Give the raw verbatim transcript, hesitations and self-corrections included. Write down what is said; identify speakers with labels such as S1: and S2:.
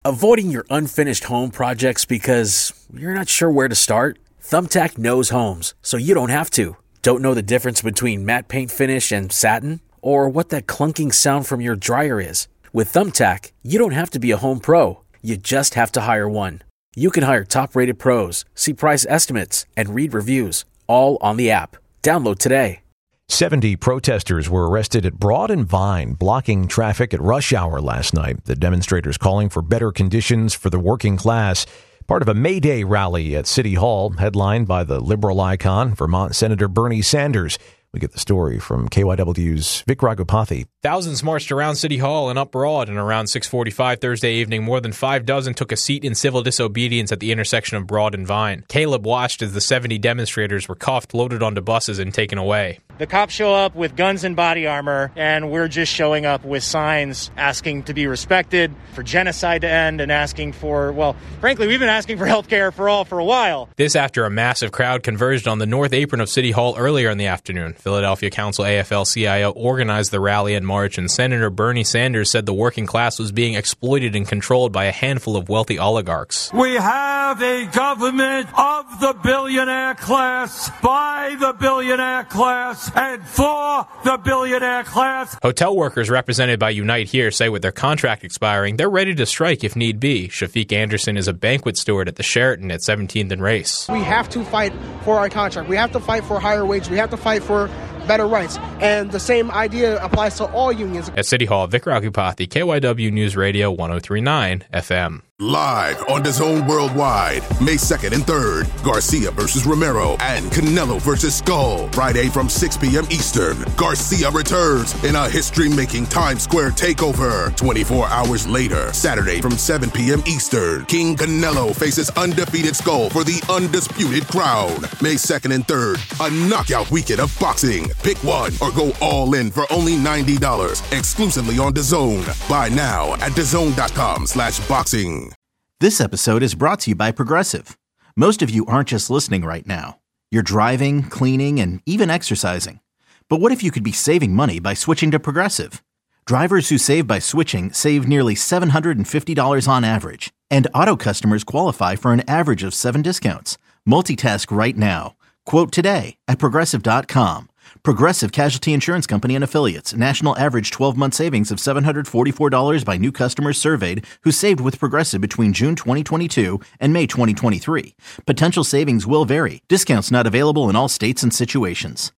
S1: Avoiding your unfinished home projects because you're not sure where to start? Thumbtack knows homes, so you don't have to. Don't know the difference between matte paint finish and satin? Or what that clunking sound from your dryer is? With Thumbtack, you don't have to be a home pro. You just have to hire one. You can hire top-rated pros, see price estimates, and read reviews, all on the app. Download today.
S2: seventy protesters were arrested at Broad and Vine, blocking traffic at rush hour last night. The demonstrators calling for better conditions for the working class. Part of a May Day rally at City Hall, headlined by the liberal icon, Vermont Senator Bernie Sanders. We get the story from K Y W's Vic Ragupathy.
S3: Thousands marched around City Hall and up Broad, and around six forty-five Thursday evening, more than five dozen took a seat in civil disobedience at the intersection of Broad and Vine. Caleb watched as the seventy demonstrators were cuffed, loaded onto buses, and taken away.
S4: The cops show up with guns and body armor, and we're just showing up with signs asking to be respected, for genocide to end, and asking for, well, frankly, we've been asking for health care for all for a while.
S3: This after a massive crowd converged on the north apron of City Hall earlier in the afternoon. Philadelphia Council A F L C I O organized the rally and march, and Senator Bernie Sanders said the working class was being exploited and controlled by a handful of wealthy oligarchs.
S5: We have a government of the billionaire class, by the billionaire class, and for the billionaire class.
S3: Hotel workers represented by Unite Here say with their contract expiring, they're ready to strike if need be. Shafiq Anderson is a banquet steward at the Sheraton at seventeenth and Race.
S6: We have to fight for our contract. We have to fight for higher wages. We have to fight for better rights. And the same idea applies to all unions.
S3: At City Hall, Vic Ragupathy, K Y W News Radio one oh three point nine F M.
S7: Live on DAZN Worldwide, May second and third, Garcia versus Romero and Canelo versus Skull. Friday from six p.m. Eastern, Garcia returns in a history-making Times Square takeover. twenty-four hours later, Saturday from seven p.m. Eastern, King Canelo faces undefeated Skull for the undisputed crown. May second and third, a knockout weekend of boxing. Pick one or go all in for only ninety dollars, exclusively on DAZN. Buy now at DAZN.com slash boxing.
S8: This episode is brought to you by Progressive. Most of you aren't just listening right now. You're driving, cleaning, and even exercising. But what if you could be saving money by switching to Progressive? Drivers who save by switching save nearly seven hundred fifty dollars on average. And auto customers qualify for an average of seven discounts. Multitask right now. Quote today at Progressive dot com. Progressive Casualty Insurance Company and Affiliates. National average twelve-month savings of seven hundred forty-four dollars by new customers surveyed who saved with Progressive between June twenty twenty-two and May twenty twenty-three. Potential savings will vary. Discounts not available in all states and situations.